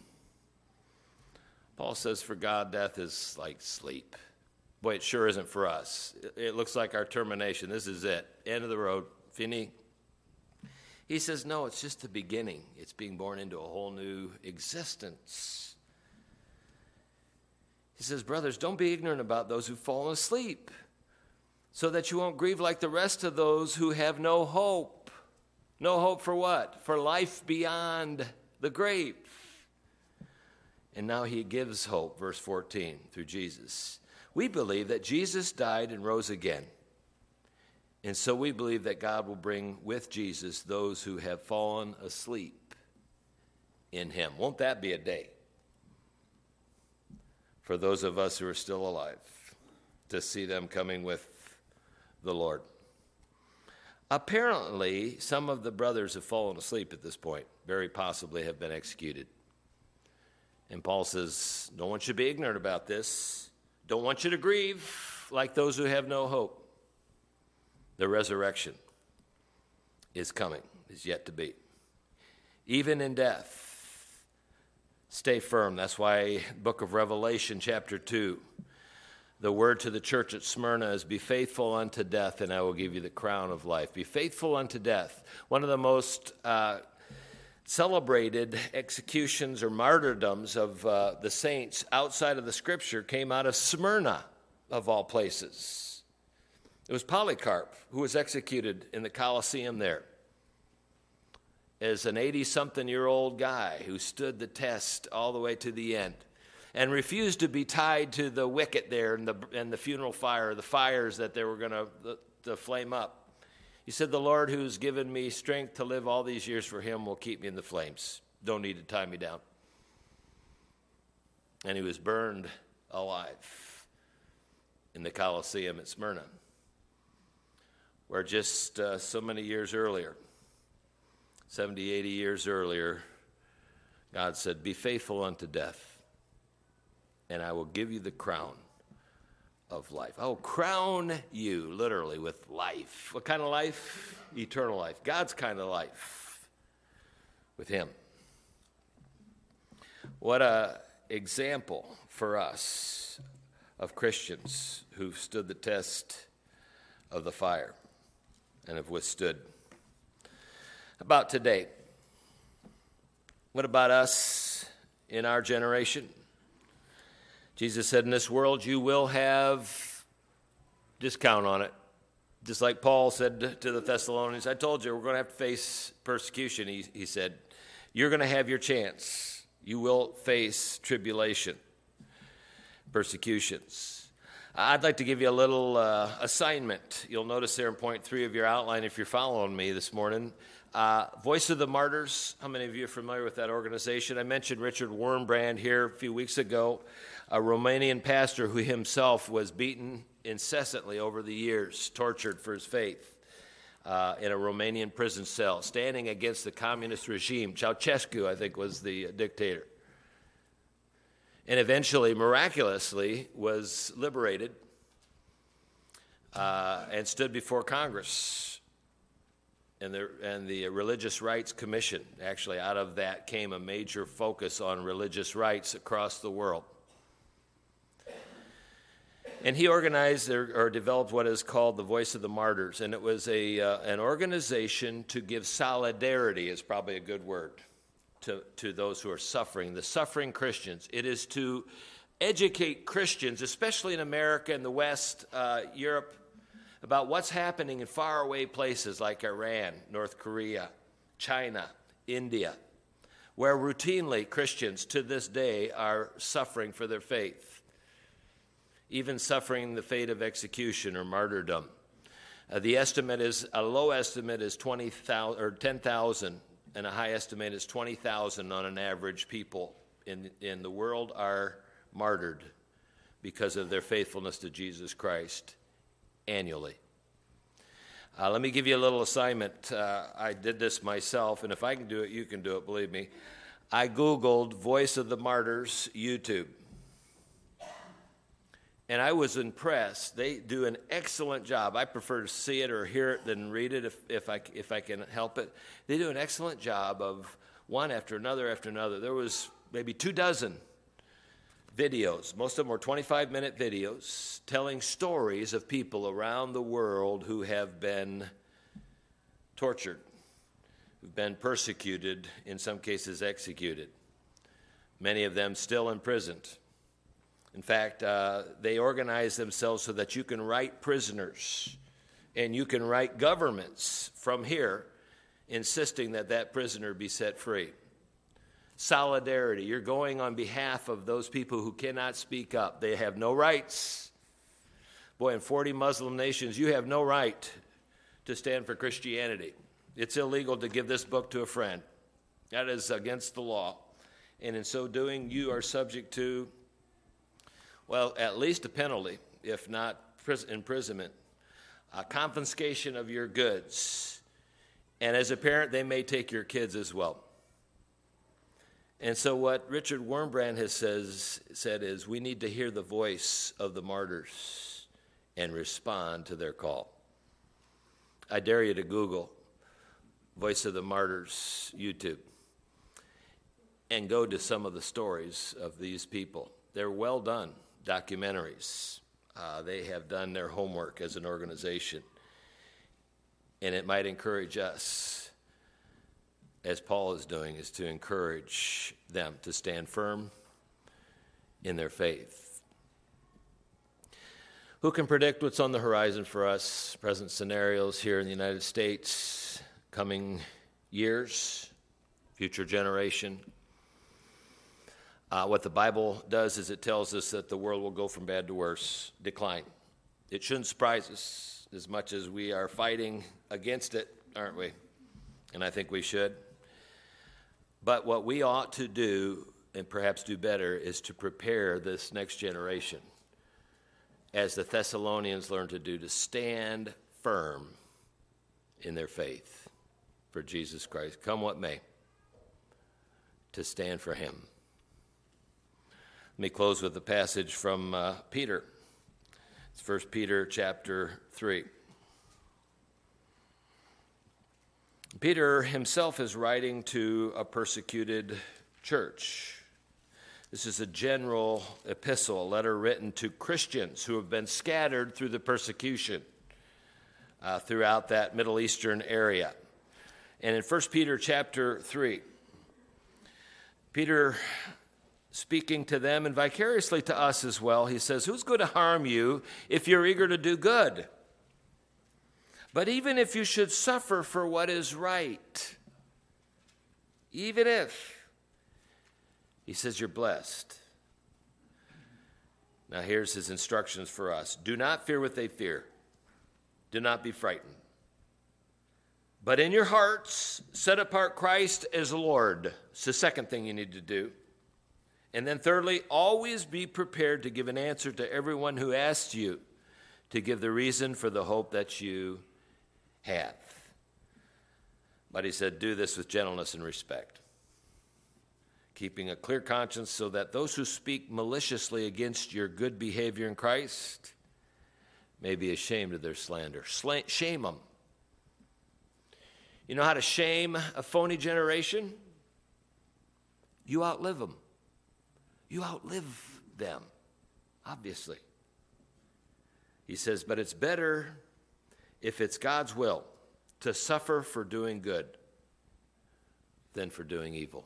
Paul says, for God, death is like sleep. Boy, it sure isn't for us. It looks like our termination. This is it. End of the road. Fini. He says, no, it's just the beginning. It's being born into a whole new existence. He says, brothers, don't be ignorant about those who've fallen asleep, so that you won't grieve like the rest of those who have no hope. No hope for what? For life beyond the grave. And now he gives hope, verse 14, through Jesus. We believe that Jesus died and rose again. And so we believe that God will bring with Jesus those who have fallen asleep in him. Won't that be a day for those of us who are still alive to see them coming with the Lord? Apparently, some of the brothers have fallen asleep at this point, very possibly have been executed. And Paul says, don't want you to be ignorant about this. Don't want you to grieve like those who have no hope. The resurrection is coming, is yet to be. Even in death, stay firm. That's why book of Revelation, chapter 2, the word to the church at Smyrna is, be faithful unto death, and I will give you the crown of life. Be faithful unto death. One of the most celebrated executions or martyrdoms of the saints outside of the Scripture came out of Smyrna, of all places. It was Polycarp who was executed in the Colosseum there as an 80-something-year-old guy who stood the test all the way to the end and refused to be tied to the wicket there and the funeral fire, the fires that they were going to flame up. He said, the Lord who's given me strength to live all these years for him will keep me in the flames. Don't need to tie me down. And he was burned alive in the Colosseum at Smyrna, where just so many years earlier, 70, 80 years earlier, God said, be faithful unto death, and I will give you the crown of life. I will crown you, literally, with life. What kind of life? Eternal life. God's kind of life with him. What an example for us of Christians who've stood the test of the fire and have withstood. About today, what about us in our generation? Jesus said, in this world you will have, just count on it. Just like Paul said to the Thessalonians, I told you we're going to have to face persecution. He said, you're going to have your chance. You will face tribulation, persecutions. I'd like to give you a little assignment. You'll notice there in point 3 of your outline if you're following me this morning. Voice of the Martyrs. How many of you are familiar with that organization? I mentioned Richard Wurmbrand here a few weeks ago, a Romanian pastor who himself was beaten incessantly over the years, tortured for his faith in a Romanian prison cell, standing against the communist regime. Ceausescu, I think, was the dictator. And eventually, miraculously, was liberated and stood before Congress and the Religious Rights Commission. Actually, out of that came a major focus on religious rights across the world. And he organized or developed what is called the Voice of the Martyrs, and it was an organization to give solidarity, is probably a good word, to those who are suffering, the suffering Christians. It is to educate Christians, especially in America and the West, Europe, about what's happening in faraway places like Iran, North Korea, China, India, where routinely Christians to this day are suffering for their faith, even suffering the fate of execution or martyrdom. The estimate is, a low estimate is 20,000 or 10,000, and a high estimate is 20,000 on an average people in the world are martyred because of their faithfulness to Jesus Christ annually. Let me give you a little assignment. I did this myself, and if I can do it, you can do it, believe me. I Googled Voice of the Martyrs YouTube. And I was impressed. They do an excellent job. I prefer to see it or hear it than read it if I can help it. They do an excellent job of one after another after another. There was maybe 24 videos. Most of them were 25-minute videos telling stories of people around the world who have been tortured, who've been persecuted, in some cases executed. Many of them still imprisoned. In fact, they organize themselves so that you can write prisoners and you can write governments from here insisting that that prisoner be set free. Solidarity. You're going on behalf of those people who cannot speak up. They have no rights. Boy, in 40 Muslim nations, you have no right to stand for Christianity. It's illegal to give this book to a friend. That is against the law. And in so doing, you are subject to, well, at least a penalty, if not imprisonment, confiscation of your goods. And as a parent, they may take your kids as well. And so what Richard Wurmbrand has said is we need to hear the voice of the martyrs and respond to their call. I dare you to Google Voice of the Martyrs YouTube and go to some of the stories of these people. They're well done documentaries. They have done their homework as an organization. And it might encourage us, as Paul is doing, is to encourage them to stand firm in their faith. Who can predict what's on the horizon for us, present scenarios here in the United States, coming years, future generation? What the Bible does is it tells us that the world will go from bad to worse, decline. It shouldn't surprise us as much as we are fighting against it, aren't we? And I think we should. But what we ought to do, and perhaps do better, is to prepare this next generation, as the Thessalonians learned to do, to stand firm in their faith for Jesus Christ, come what may, to stand for him. Let me close with a passage from Peter. It's 1 Peter chapter 3. Peter himself is writing to a persecuted church. This is a general epistle, a letter written to Christians who have been scattered through the persecution throughout that Middle Eastern area. And in 1 Peter chapter 3, Peter, speaking to them and vicariously to us as well, he says, "Who's going to harm you if you're eager to do good? But even if you should suffer for what is right, even if," he says, "you're blessed." Now here's his instructions for us. "Do not fear what they fear. Do not be frightened. But in your hearts, set apart Christ as Lord." It's the second thing you need to do. And then thirdly, always be prepared to give an answer to everyone who asks you to give the reason for the hope that you have. But he said, do this with gentleness and respect, keeping a clear conscience, so that those who speak maliciously against your good behavior in Christ may be ashamed of their slander. Shame them. You know how to shame a phony generation? You outlive them. You outlive them, obviously. He says, but it's better, if it's God's will, to suffer for doing good than for doing evil.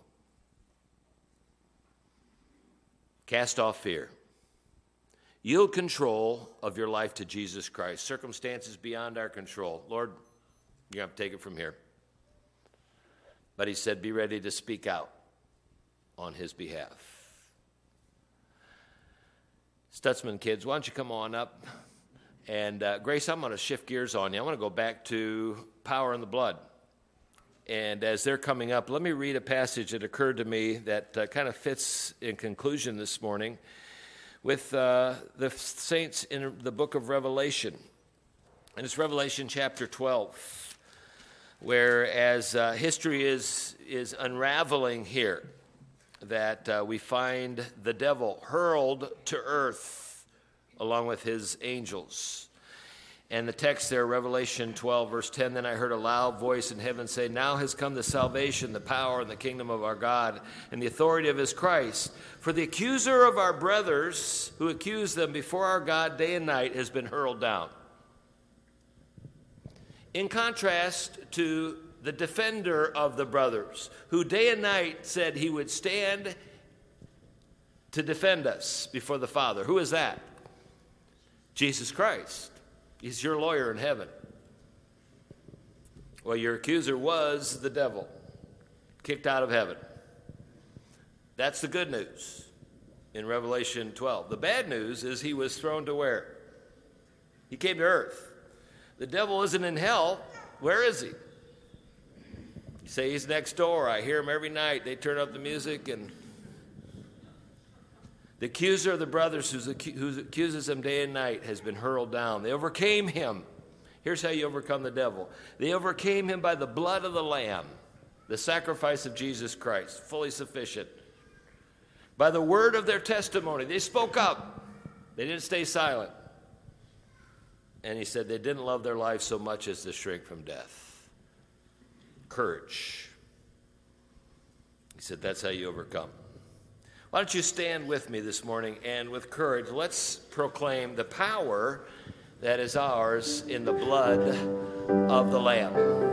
Cast off fear. Yield control of your life to Jesus Christ. Circumstances beyond our control. Lord, you have to take it from here. But he said, be ready to speak out on his behalf. Stutzman kids, why don't you come on up? And Grace, I'm going to shift gears on you. I want to go back to Power in the Blood. And as they're coming up, let me read a passage that occurred to me that kind of fits in conclusion this morning with the saints in the book of Revelation. And it's Revelation chapter 12, where as history is unraveling here, that we find the devil hurled to earth along with his angels. And the text there, Revelation 12, verse 10, then I heard a loud voice in heaven say, now has come the salvation, the power, and the kingdom of our God, and the authority of his Christ. For the accuser of our brothers, who accused them before our God day and night, has been hurled down. In contrast to the defender of the brothers, who day and night said he would stand to defend us before the Father. Who is that? Jesus Christ. He's your lawyer in heaven. Well, your accuser was the devil, kicked out of heaven. That's the good news in Revelation 12. The bad news is he was thrown to where? He came to earth. The devil isn't in hell. Where is he? You say he's next door. I hear him every night. They turn up the music, and the accuser of the brothers who accuses them day and night has been hurled down. They overcame him. Here's how you overcome the devil. They overcame him by the blood of the Lamb, the sacrifice of Jesus Christ, fully sufficient. By the word of their testimony. They spoke up. They didn't stay silent. And he said they didn't love their life so much as to shrink from death. Courage. He said that's how you overcome. Why don't you stand with me this morning, and with courage, let's proclaim the power that is ours in the blood of the Lamb.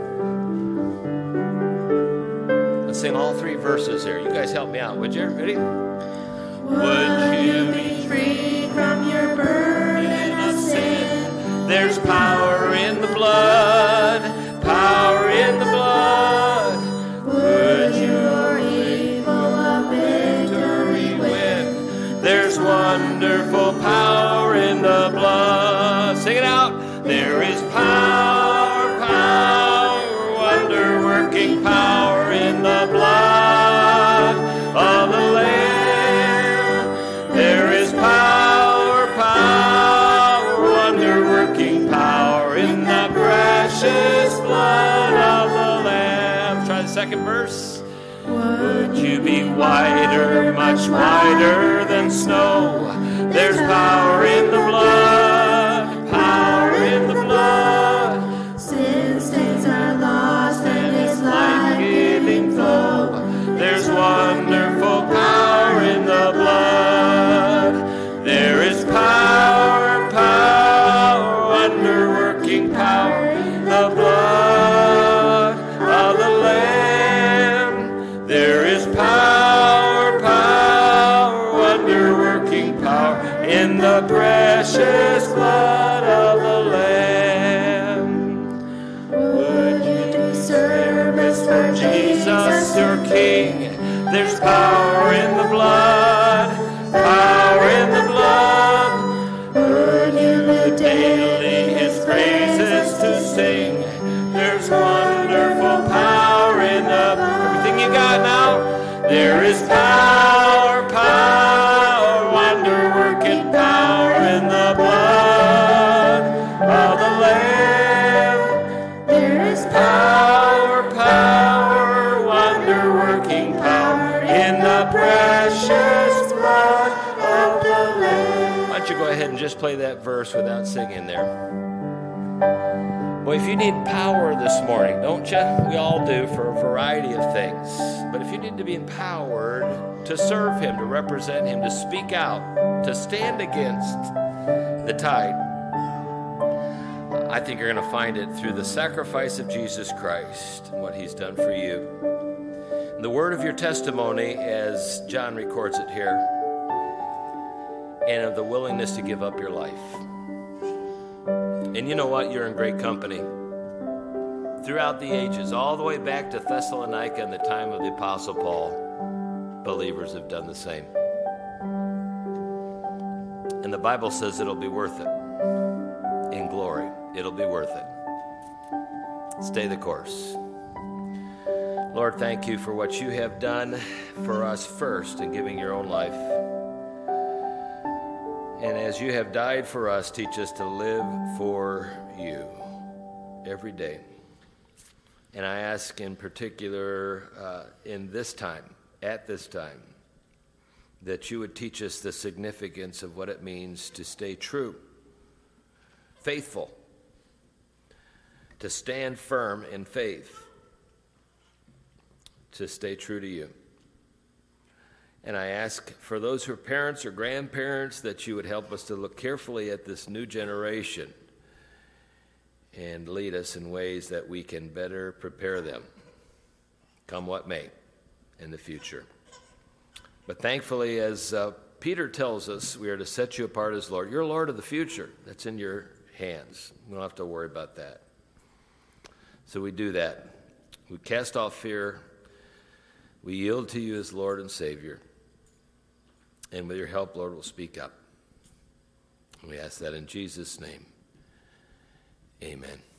Let's sing all three verses here. You guys help me out, would you? Ready? Would you be free from your burden of sin? There's power in the blood, power in the blood. Would your evil a victory win? There's wonderful power in the blood. Sing it out. There is power, power, wonder-working power in the blood of the Lamb. There is power, power, wonder-working power in the precious blood of the Lamb. Try the second verse. Would you be whiter, much whiter than snow? There's power in the blood, power in the blood. Sin stains are lost and its life-giving flow. There's wonderful power in the blood. There is power, power, wonder-working power in the blood of the Lamb. There is power, power, wonder-working power in the precious blood of the Lamb. Would you do service for Jesus, your King? There's power in the blood, power in the blood. Would you live Daily his praises to sing. There's wonderful power in the... Everything you got now? There is power, power, wonder-working power in the blood of the Lamb. There is Power, power, wonder-working power in the precious blood of the Lamb. Why don't you go ahead and just play that verse without singing there? Well, if you need power this morning, don't you? We all do, for a variety of things. But if you need to be empowered to serve him, to represent him, to speak out, to stand against the tide, I think you're going to find it through the sacrifice of Jesus Christ and what he's done for you. And the word of your testimony, as John records it here, and of the willingness to give up your life. And you know what? You're in great company. Throughout the ages, all the way back to Thessalonica and the time of the Apostle Paul, believers have done the same. And the Bible says it'll be worth it. In glory, it'll be worth it. Stay the course. Lord, thank you for what you have done for us first in giving your own life. And as you have died for us, teach us to live for you every day. And I ask in particular at this time, that you would teach us the significance of what it means to stay true, faithful, to stand firm in faith, to stay true to you. And I ask for those who are parents or grandparents that you would help us to look carefully at this new generation and lead us in ways that we can better prepare them, come what may, in the future. But thankfully, as Peter tells us we are to set you apart as Lord. You're Lord of the future. That's in your hands. We don't have to worry about that. So we do that. We cast off fear. We yield to you as Lord and Savior. And with your help, Lord, we'll speak up. We ask that in Jesus' name. Amen.